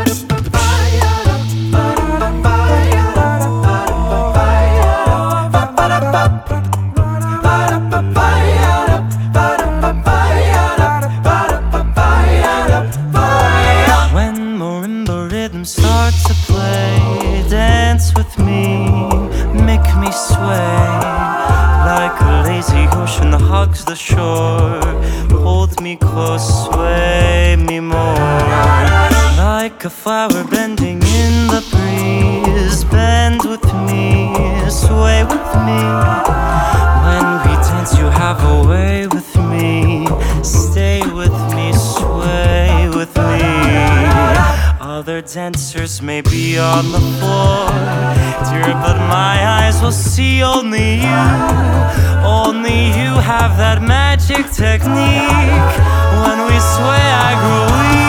When marimba rhythm starts to play, dance with me, make me sway like a lazy ocean that hugs the shore. Hold me close, sway me more, like a flower bending in the breeze. Bend with me, sway with me. When we dance, you have a way with me. Stay with me, sway with me. Other dancers may be on the floor, dear, but my eyes will see only you. Only you have that magic technique. When we sway, I grow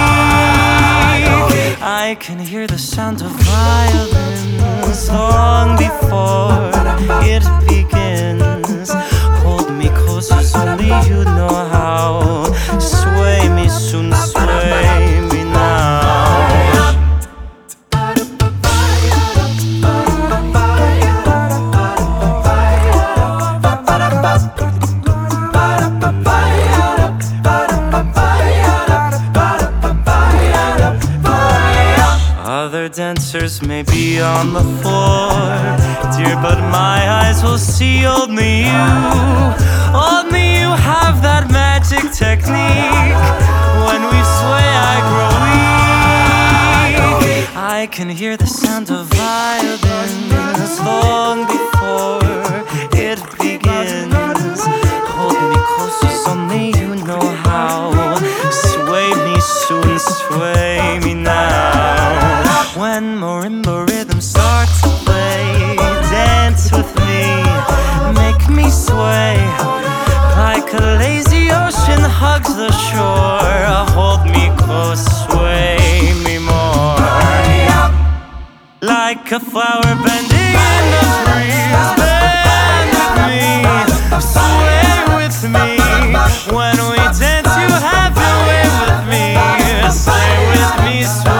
weak. I can hear the sound of violins long before it begins. Hold me close as only you know how. Sway me soon, sway me now. Other dancers may be on the floor, dear, but my eyes will see only you. Only you have that magic technique. When we sway, I grow weak. I can hear the sound of violins long before it begins. Hold me close as only you know how. Sway me soon, sway me now. When marimba rhythm starts to play, dance with me, make me sway like a lazy ocean hugs the shore. Hold me close, sway me more, like a flower bending in the breeze. Bend with me, sway with me. When we dance, you have your way with me. Sway with me, sway